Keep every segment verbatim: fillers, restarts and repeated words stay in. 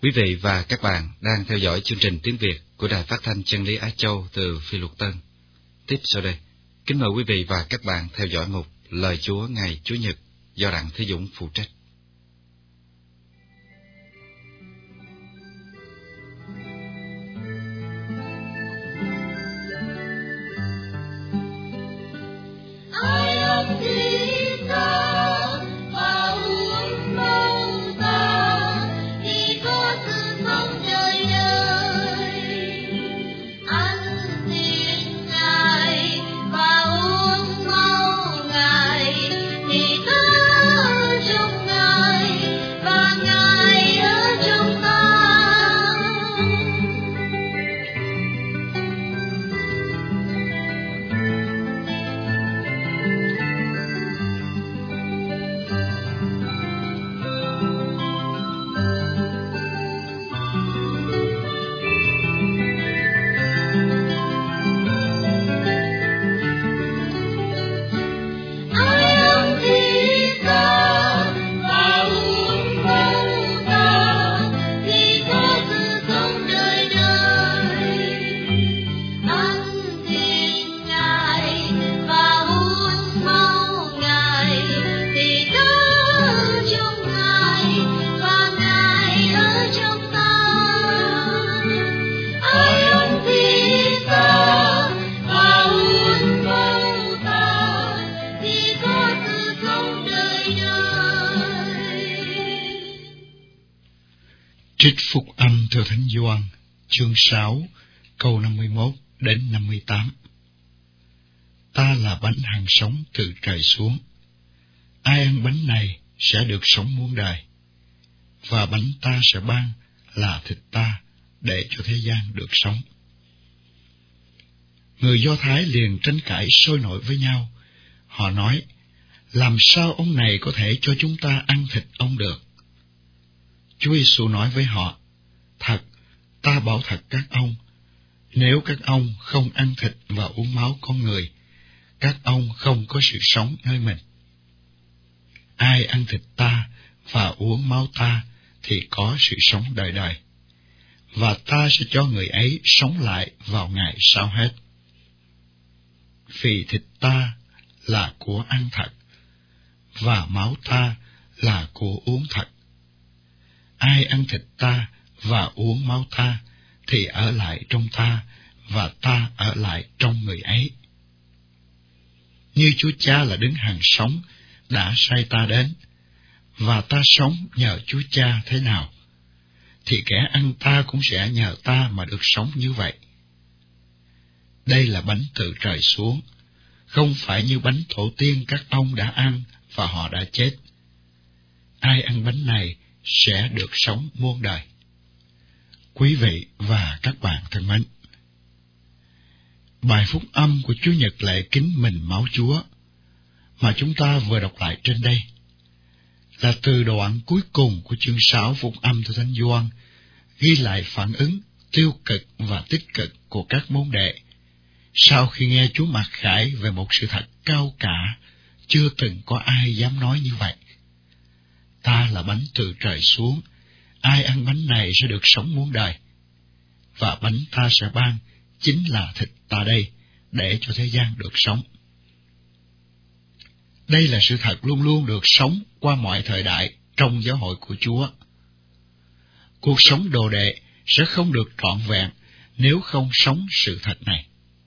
Quý vị và các bạn đang theo dõi chương trình tiếng Việt của Đài Phát thanh Chân lý Á Châu từ Phi Luật Tân. Tiếp sau đây, kính mời quý vị và các bạn theo dõi mục Lời Chúa ngày Chủ nhật do Đặng Thế Dũng phụ trách. Trích Phúc Âm theo Thánh Gioan, chương sáu, câu năm mươi mốt đến năm mươi tám. Ta là bánh hằng sống từ trời xuống. Ai ăn bánh này sẽ được sống muôn đời, và bánh ta sẽ ban là thịt ta để cho thế gian được sống. Người Do Thái liền tranh cãi sôi nổi với nhau. Họ nói, làm sao ông này có thể cho chúng ta ăn thịt ông được? Chúa Giêsu nói với họ, thật, ta bảo thật các ông, nếu các ông không ăn thịt và uống máu con người, các ông không có sự sống nơi mình. Ai ăn thịt ta và uống máu ta thì có sự sống đời đời, và ta sẽ cho người ấy sống lại vào ngày sau hết. Vì thịt ta là của ăn thật, và máu ta là của uống thật. Ai ăn thịt ta và uống máu ta thì ở lại trong ta, và ta ở lại trong người ấy. Như Chúa Cha là đấng hằng sống đã sai ta đến, và ta sống nhờ Chúa Cha thế nào, thì kẻ ăn ta cũng sẽ nhờ ta mà được sống như vậy. Đây là bánh từ trời xuống, không phải như bánh tổ tiên các ông đã ăn và họ đã chết. Ai ăn bánh này sẽ được sống muôn đời. Quý vị và các bạn thân mến, bài phúc âm của Chúa Nhật lễ kính mình máu Chúa mà chúng ta vừa đọc lại trên đây là từ đoạn cuối cùng của chương sáu phúc âm theo Thánh Gioan, ghi lại phản ứng tiêu cực và tích cực của các môn đệ sau khi nghe Chúa mặc khải về một sự thật cao cả chưa từng có ai dám nói như vậy. Ta là bánh từ trời xuống, ai ăn bánh này sẽ được sống muôn đời, và bánh ta sẽ ban chính là thịt ta đây, để cho thế gian được sống. Đây là sự thật luôn luôn được sống qua mọi thời đại trong giáo hội của Chúa. Cuộc sống đồ đệ sẽ không được trọn vẹn nếu không sống sự thật này.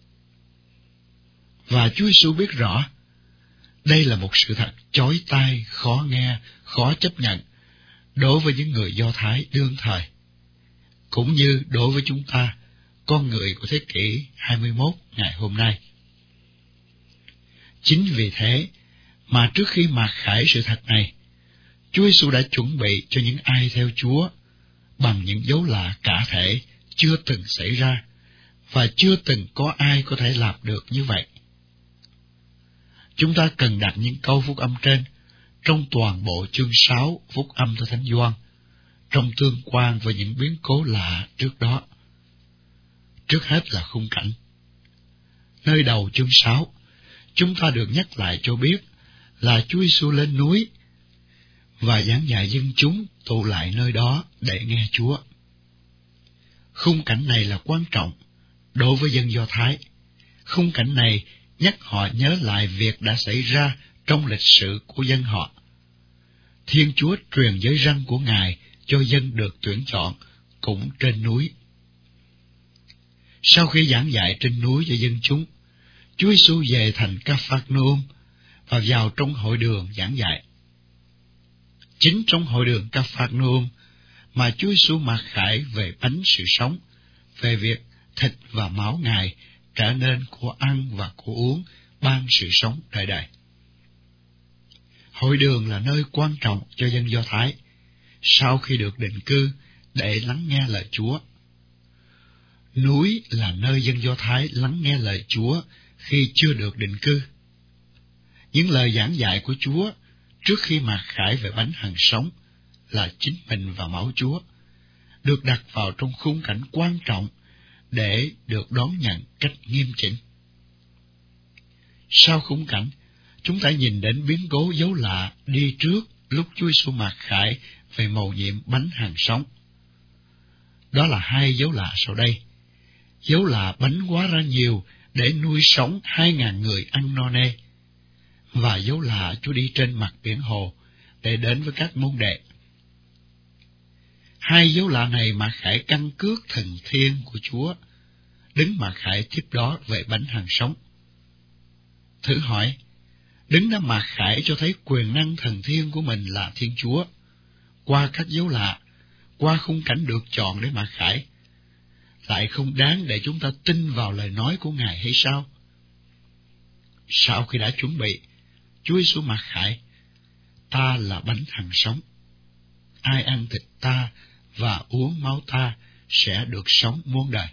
Và Chúa Giêsu biết rõ, đây là một sự thật chói tai, khó nghe, khó chấp nhận đối với những người Do Thái đương thời, cũng như đối với chúng ta, con người của thế kỷ hai mươi mốt ngày hôm nay. Chính vì thế mà trước khi mặc khải sự thật này, Chúa Giêsu đã chuẩn bị cho những ai theo Chúa bằng những dấu lạ cả thể chưa từng xảy ra, và chưa từng có ai có thể làm được như vậy. Chúng ta cần đặt những câu phúc âm trên trong toàn bộ chương sáu phúc âm theo Thánh Gioan, trong tương quan với những biến cố lạ trước đó. Trước hết là khung cảnh. Nơi đầu chương sáu, chúng ta được nhắc lại cho biết là Chúa Giêsu lên núi, và giảng dạy dân chúng tụ lại nơi đó để nghe Chúa. Khung cảnh này là quan trọng đối với dân Do Thái. Khung cảnh này nhắc họ nhớ lại việc đã xảy ra trong lịch sử của dân họ. Thiên Chúa truyền giới răn của Ngài cho dân được tuyển chọn cũng trên núi. Sau khi giảng dạy trên núi cho dân chúng, Chúa Giêsu về thành Ca-phác-nơ-um và vào trong hội đường giảng dạy. Chính trong hội đường Ca-phác-nơ-um mà Chúa Giêsu mặc khải về bánh sự sống, về việc thịt và máu Ngài trở nên của ăn và của uống, ban sự sống đời đời. Hội đường là nơi quan trọng cho dân Do Thái sau khi được định cư để lắng nghe lời Chúa. Núi là nơi dân Do Thái lắng nghe lời Chúa khi chưa được định cư. Những lời giảng dạy của Chúa trước khi mặc khải về bánh hằng sống là chính mình và máu Chúa, được đặt vào trong khung cảnh quan trọng để được đón nhận cách nghiêm chỉnh. Sau khung cảnh, chúng ta nhìn đến biến cố dấu lạ đi trước lúc Chúa Giêsu mặc khải về mầu nhiệm bánh hằng sống. Đó là hai dấu lạ sau đây. Dấu lạ bánh hóa ra nhiều để nuôi sống hai ngàn người ăn no nê, và dấu lạ Chúa đi trên mặt biển hồ để đến với các môn đệ. Hai dấu lạ này mặc khải căn cước thần thiên của Chúa, đứng mặc khải tiếp đó về bánh hằng sống. Thử hỏi, đứng đã mặc khải cho thấy quyền năng thần thiên của mình là Thiên Chúa, qua các dấu lạ, qua khung cảnh được chọn để mặc khải, lại không đáng để chúng ta tin vào lời nói của Ngài hay sao? Sau khi đã chuẩn bị, Chúa Giêsu mặc khải, ta là bánh hằng sống. Ai ăn thịt ta và uống máu ta sẽ được sống muôn đời.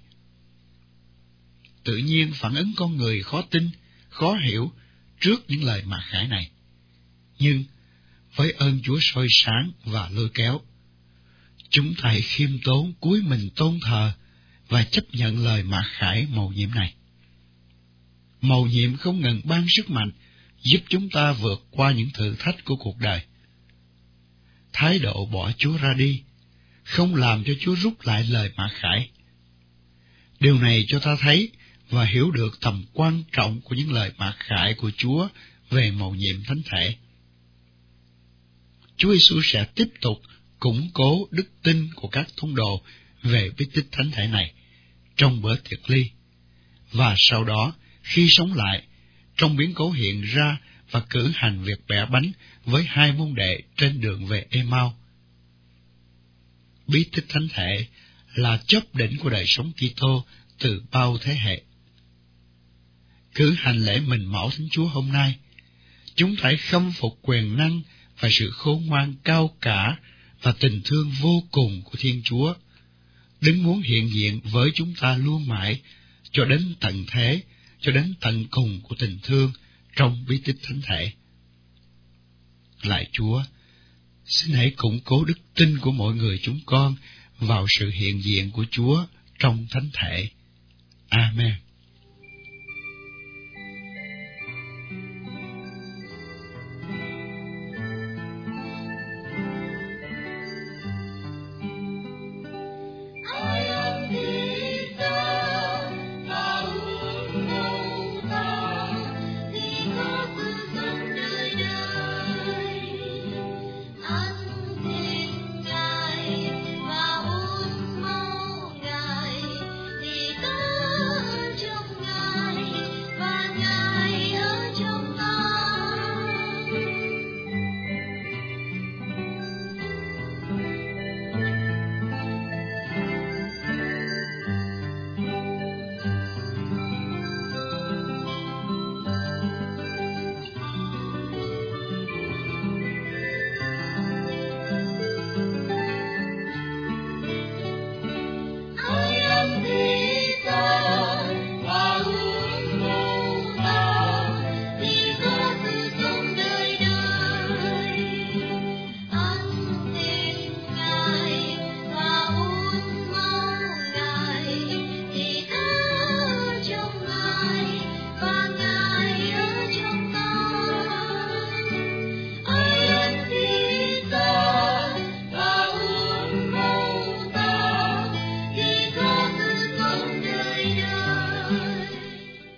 Tự nhiên phản ứng con người khó tin, khó hiểu trước những lời mặc khải này. Nhưng với ơn Chúa soi sáng và lôi kéo, chúng ta hãy khiêm tốn cúi mình tôn thờ và chấp nhận lời mặc khải mầu nhiệm này. Mầu nhiệm không ngừng ban sức mạnh giúp chúng ta vượt qua những thử thách của cuộc đời. Thái độ bỏ Chúa ra đi không làm cho Chúa rút lại lời mặc khải. Điều này cho ta thấy và hiểu được tầm quan trọng của những lời mặc khải của Chúa về mầu nhiệm thánh thể. Chúa Giêsu sẽ tiếp tục củng cố đức tin của các thông đồ về bí tích thánh thể này trong bữa tiệc ly, và sau đó khi sống lại, trong biến cố hiện ra và cử hành việc bẻ bánh với hai môn đệ trên đường về Ê-mau. Bí tích thánh thể là chóp đỉnh của đời sống Kitô từ bao thế hệ. Cử hành lễ mình mẫu Thánh Chúa hôm nay, chúng phải khâm phục quyền năng và sự khôn ngoan cao cả và tình thương vô cùng của Thiên Chúa, đấng muốn hiện diện với chúng ta luôn mãi, cho đến tận thế, cho đến tận cùng của tình thương trong bí tích thánh thể. Lạy Chúa, xin hãy củng cố đức tin của mọi người chúng con vào sự hiện diện của Chúa trong thánh thể. Amen.